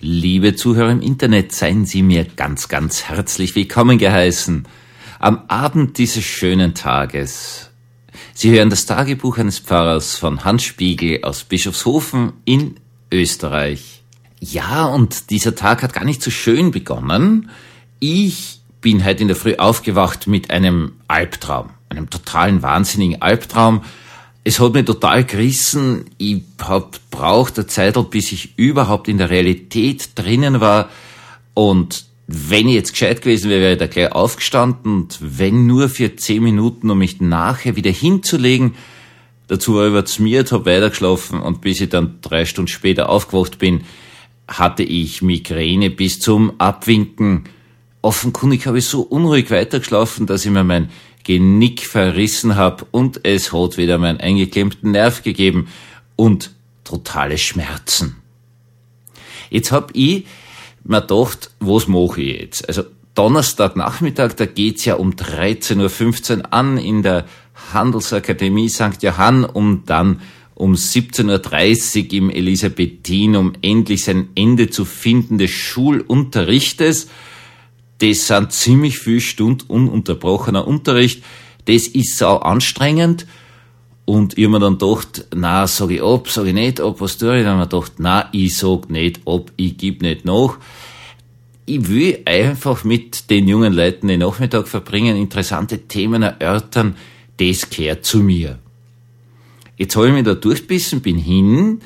Liebe Zuhörer im Internet, seien Sie mir ganz, ganz herzlich willkommen geheißen. Am Abend dieses schönen Tages. Sie hören das Tagebuch eines Pfarrers von Hans Spiegel aus Bischofshofen in Österreich. Ja, und dieser Tag hat gar nicht so schön begonnen. Ich bin heute in der Früh aufgewacht mit einem Albtraum, einem totalen wahnsinnigen Albtraum. Es hat mich total gerissen. Ich hab braucht eine Zeit, bis ich überhaupt in der Realität drinnen war. Und wenn ich jetzt gescheit gewesen wäre, wäre ich da gleich aufgestanden. Und wenn nur für 10 Minuten, um mich nachher wieder hinzulegen. Dazu war ich überzmiert, hab weitergeschlafen. Und bis ich dann 3 Stunden später aufgewacht bin, hatte ich Migräne bis zum Abwinken. Offenkundig habe ich so unruhig weitergeschlafen, dass ich mir mein Genick verrissen habe und es hat wieder meinen eingeklemmten Nerv gegeben und totale Schmerzen. Jetzt hab ich mir gedacht, was mache ich jetzt? Also Donnerstagnachmittag, da geht's ja um 13.15 Uhr an in der Handelsakademie St. Johann, um dann um 17.30 Uhr im Elisabethinum endlich sein Ende zu finden des Schulunterrichtes. Das sind ziemlich viele Stunden ununterbrochener Unterricht. Das ist sau anstrengend. Und ich hab mir dann gedacht, na, sag ich ab, sag ich nicht ab, was tue ich? Dann hab ich mir gedacht, na, ich sag nicht ab, ich gib nicht nach. Ich will einfach mit den jungen Leuten den Nachmittag verbringen, interessante Themen erörtern, das gehört zu mir. Jetzt habe ich mich da durchgebissen, bin hin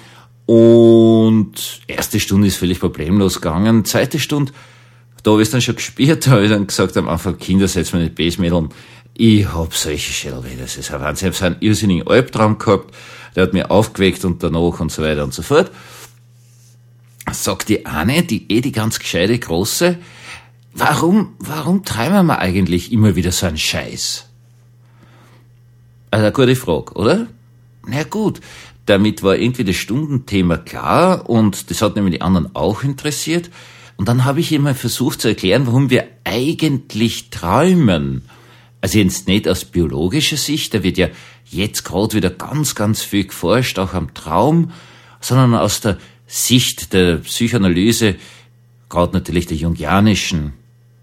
und erste Stunde ist völlig problemlos gegangen, zweite Stunde, da habe ich es dann schon gespürt, da habe ich dann gesagt am Anfang, Kinder, setzt mir nicht Bäsmädeln. Ich hab solche Schädelweh, das ist ein Wahnsinn. Ich habe so einen irrsinnigen Albtraum gehabt, der hat mich aufgeweckt und danach und so weiter und so fort. Sagt die eine, die ganz gescheite Große, warum treiben wir eigentlich immer wieder so einen Scheiß? Also eine gute Frage, oder? Na gut, damit war irgendwie das Stundenthema klar und das hat nämlich die anderen auch interessiert. Und dann habe ich immer versucht zu erklären, warum wir eigentlich träumen. Also jetzt nicht aus biologischer Sicht, da wird ja jetzt gerade wieder ganz, ganz viel geforscht, auch am Traum, sondern aus der Sicht der Psychoanalyse, gerade natürlich der jungianischen.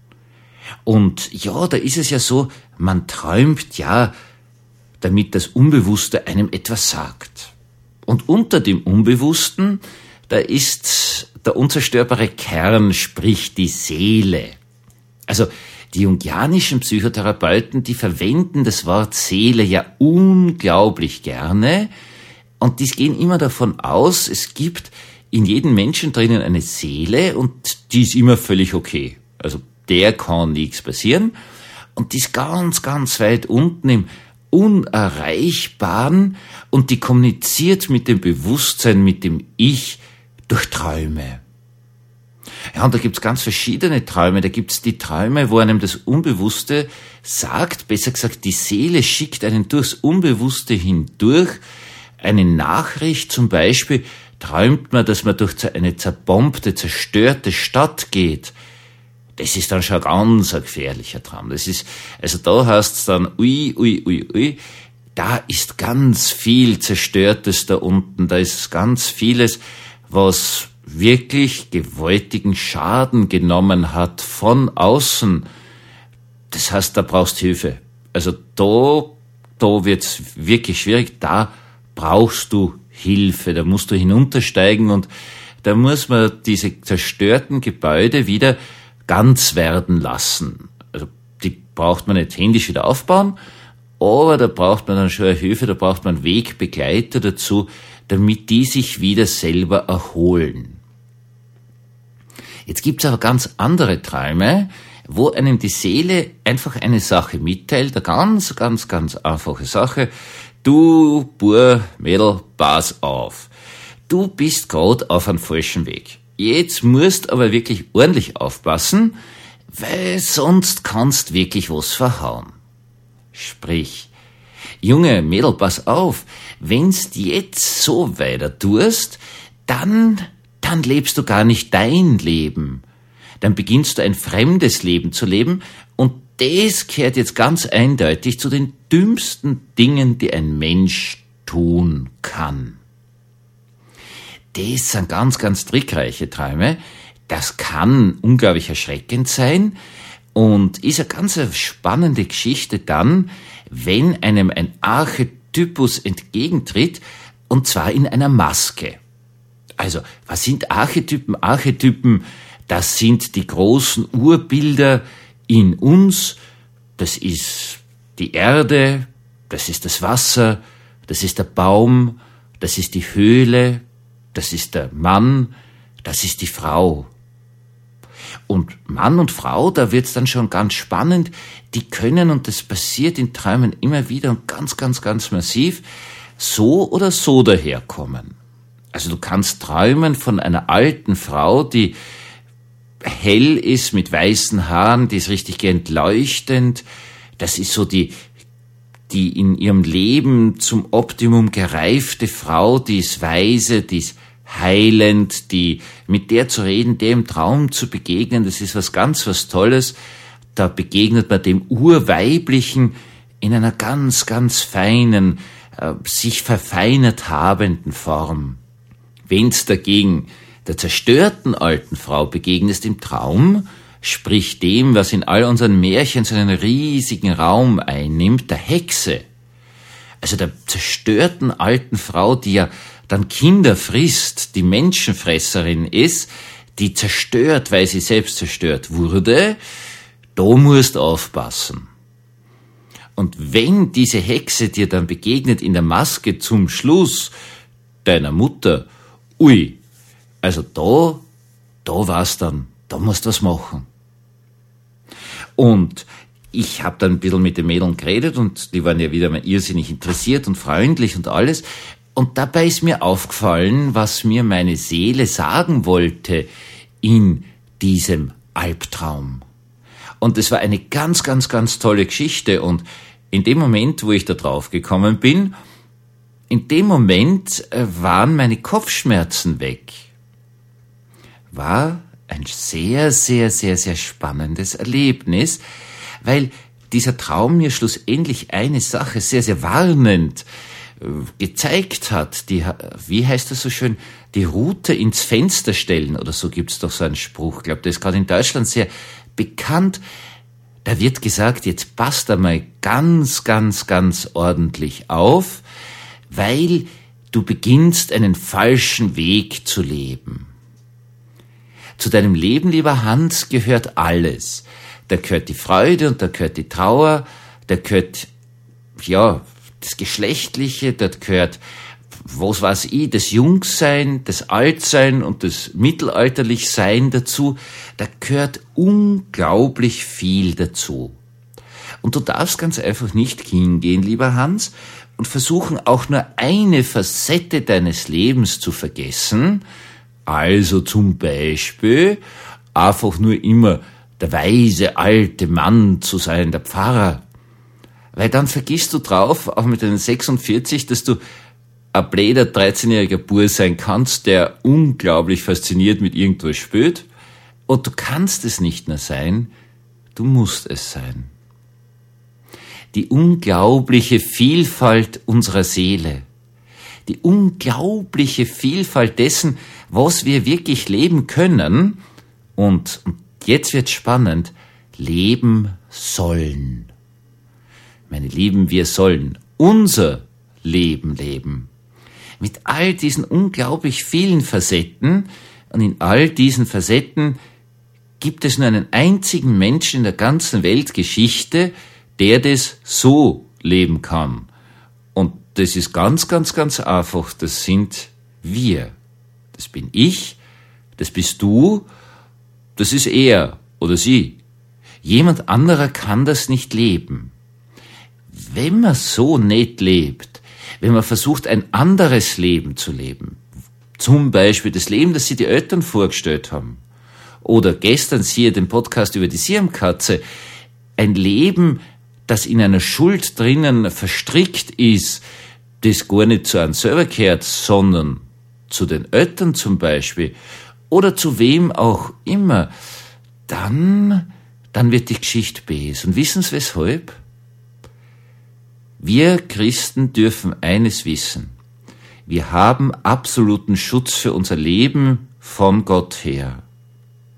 Und ja, da ist es ja so, man träumt ja, damit das Unbewusste einem etwas sagt. Und unter dem Unbewussten, da ist der unzerstörbare Kern, sprich die Seele. Also die jungianischen Psychotherapeuten, die verwenden das Wort Seele ja unglaublich gerne und die gehen immer davon aus, es gibt in jedem Menschen drinnen eine Seele und die ist immer völlig okay. Also der kann nichts passieren und die ist ganz, ganz weit unten im Unerreichbaren und die kommuniziert mit dem Bewusstsein, mit dem Ich durch Träume. Ja, und da gibt's ganz verschiedene Träume. Da gibt's die Träume, wo einem das Unbewusste sagt, besser gesagt, die Seele schickt einen durchs Unbewusste hindurch eine Nachricht. Zum Beispiel träumt man, dass man durch eine zerbombte, zerstörte Stadt geht. Das ist dann schon ein ganz gefährlicher Traum. Das ist, also da heißt's dann, ui, da ist ganz viel Zerstörtes da unten. Da ist ganz vieles, was wirklich gewaltigen Schaden genommen hat von außen. Das heißt, da brauchst Hilfe. Also da wird's wirklich schwierig. Da brauchst du Hilfe. Da musst du hinuntersteigen und da muss man diese zerstörten Gebäude wieder ganz werden lassen. Also die braucht man nicht händisch wieder aufbauen, aber da braucht man dann schon eine Hilfe, da braucht man Wegbegleiter dazu, damit die sich wieder selber erholen. Jetzt gibt's aber ganz andere Träume, wo einem die Seele einfach eine Sache mitteilt, eine ganz, ganz, ganz einfache Sache. Du, Bur, Mädel, pass auf. Du bist gerade auf einem falschen Weg. Jetzt musst aber wirklich ordentlich aufpassen, weil sonst kannst wirklich was verhauen. Sprich, Junge, Mädel, pass auf, wenn's jetzt so weiter tust, dann lebst du gar nicht dein Leben. Dann beginnst du ein fremdes Leben zu leben und das gehört jetzt ganz eindeutig zu den dümmsten Dingen, die ein Mensch tun kann. Das sind ganz, ganz trickreiche Träume, das kann unglaublich erschreckend sein und ist eine ganz spannende Geschichte dann, wenn einem ein Archetypus entgegentritt, und zwar in einer Maske. Also, was sind Archetypen? Archetypen, das sind die großen Urbilder in uns. Das ist die Erde, das ist das Wasser, das ist der Baum, das ist die Höhle, das ist der Mann, das ist die Frau. Und Mann und Frau, da wird's dann schon ganz spannend, die können, und das passiert in Träumen immer wieder und ganz, ganz, ganz massiv, so oder so daherkommen. Also du kannst träumen von einer alten Frau, die hell ist, mit weißen Haaren, die ist richtig entleuchtend. Das ist so die in ihrem Leben zum Optimum gereifte Frau, die ist weise, die ist heilend, mit der zu reden, der im Traum zu begegnen, das ist was Tolles. Da begegnet man dem Urweiblichen in einer ganz, ganz feinen, sich verfeinert habenden Form. Wenn's dagegen der zerstörten alten Frau begegnest im Traum, sprich dem, was in all unseren Märchen so einen riesigen Raum einnimmt, der Hexe, also der zerstörten alten Frau, die ja dann Kinder frisst, die Menschenfresserin ist, die zerstört, weil sie selbst zerstört wurde, da musst du aufpassen. Und wenn diese Hexe dir dann begegnet in der Maske zum Schluss deiner Mutter, ui, also da war's dann, da musst du was machen. Und ich habe dann ein bisschen mit den Mädeln geredet und die waren ja wieder mal irrsinnig interessiert und freundlich und alles. Und dabei ist mir aufgefallen, was mir meine Seele sagen wollte in diesem Albtraum. Und es war eine ganz, ganz, ganz tolle Geschichte. Und in dem Moment, wo ich da drauf gekommen bin, in dem Moment waren meine Kopfschmerzen weg. War ein sehr, sehr, sehr, sehr spannendes Erlebnis, weil dieser Traum mir schlussendlich eine Sache sehr, sehr warnend gezeigt hat, wie heißt das so schön, die Rute ins Fenster stellen oder so, gibt's doch so einen Spruch, ich glaube, der ist gerade in Deutschland sehr bekannt. Da wird gesagt, jetzt passt einmal ganz, ganz, ganz ordentlich auf, weil du beginnst, einen falschen Weg zu leben. Zu deinem Leben, lieber Hans, gehört alles. Da gehört die Freude und da gehört die Trauer, da gehört, ja, das Geschlechtliche, dort gehört, was weiß ich, das Jungsein, das Altsein und das Mittelalterlichsein dazu. Da gehört unglaublich viel dazu. Und du darfst ganz einfach nicht hingehen, lieber Hans, und versuchen auch nur eine Facette deines Lebens zu vergessen. Also zum Beispiel einfach nur immer der weise alte Mann zu sein, der Pfarrer. Weil dann vergisst du drauf, auch mit deinen 46, dass du ein bläder 13-jähriger Bur sein kannst, der unglaublich fasziniert mit irgendwas spielt. Und du kannst es nicht mehr sein, du musst es sein. Die unglaubliche Vielfalt unserer Seele, die unglaubliche Vielfalt dessen, was wir wirklich leben können und jetzt wird's spannend, leben sollen. Meine Lieben, wir sollen unser Leben leben. Mit all diesen unglaublich vielen Facetten, und in all diesen Facetten gibt es nur einen einzigen Menschen in der ganzen Weltgeschichte, der das so leben kann. Und das ist ganz, ganz, ganz einfach. Das sind wir. Das bin ich, das bist du, das ist er oder sie. Jemand anderer kann das nicht leben. Wenn man so nicht lebt, wenn man versucht, ein anderes Leben zu leben, zum Beispiel das Leben, das sich die Eltern vorgestellt haben, oder gestern siehe den Podcast über die Siamkatze, ein Leben, das in einer Schuld drinnen verstrickt ist, das gar nicht zu einem selber gehört, sondern zu den Eltern zum Beispiel, oder zu wem auch immer, dann wird die Geschichte böse. Und wissen Sie weshalb? Wir Christen dürfen eines wissen. Wir haben absoluten Schutz für unser Leben von Gott her.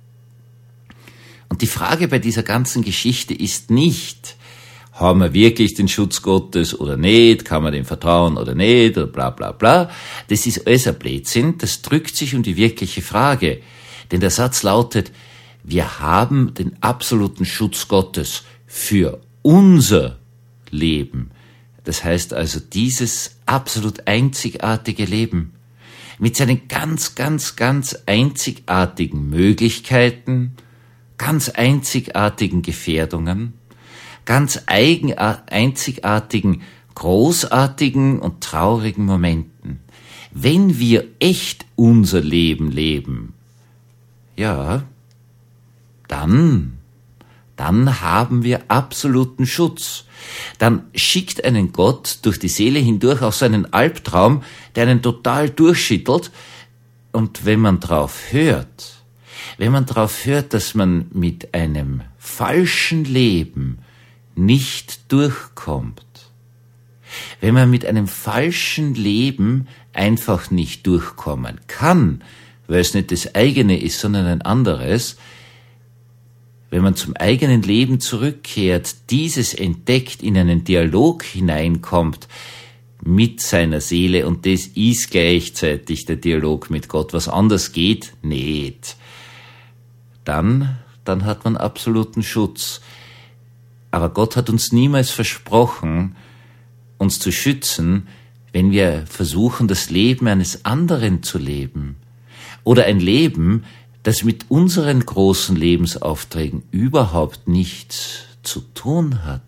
Und die Frage bei dieser ganzen Geschichte ist nicht, haben wir wirklich den Schutz Gottes oder nicht, kann man dem vertrauen oder nicht, oder bla bla bla. Das ist alles ein Blödsinn, das drückt sich um die wirkliche Frage. Denn der Satz lautet, wir haben den absoluten Schutz Gottes für unser Leben. Das heißt also dieses absolut einzigartige Leben mit seinen ganz, ganz, ganz einzigartigen Möglichkeiten, ganz einzigartigen Gefährdungen, ganz einzigartigen, großartigen und traurigen Momenten. Wenn wir echt unser Leben leben, ja, dann haben wir absoluten Schutz. Dann schickt einen Gott durch die Seele hindurch auch so einen Albtraum, der einen total durchschüttelt. Und wenn man drauf hört, dass man mit einem falschen Leben nicht durchkommt, wenn man mit einem falschen Leben einfach nicht durchkommen kann, weil es nicht das eigene ist, sondern ein anderes, wenn man zum eigenen Leben zurückkehrt, dieses entdeckt, in einen Dialog hineinkommt mit seiner Seele, und das ist gleichzeitig der Dialog mit Gott, was anders geht nicht, dann hat man absoluten Schutz. Aber Gott hat uns niemals versprochen, uns zu schützen, wenn wir versuchen, das Leben eines anderen zu leben. Oder ein Leben, das mit unseren großen Lebensaufträgen überhaupt nichts zu tun hat.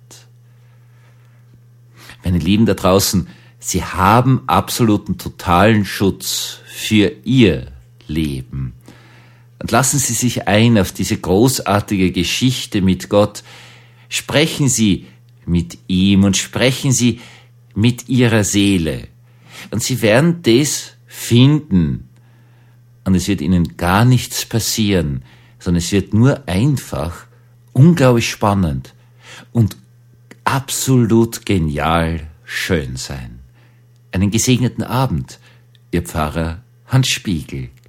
Meine Lieben da draußen, Sie haben absoluten, totalen Schutz für Ihr Leben. Und lassen Sie sich ein auf diese großartige Geschichte mit Gott. Sprechen Sie mit ihm und sprechen Sie mit Ihrer Seele. Und Sie werden das finden. Und es wird Ihnen gar nichts passieren, sondern es wird nur einfach unglaublich spannend und absolut genial schön sein. Einen gesegneten Abend, Ihr Pfarrer Hans Spiegel.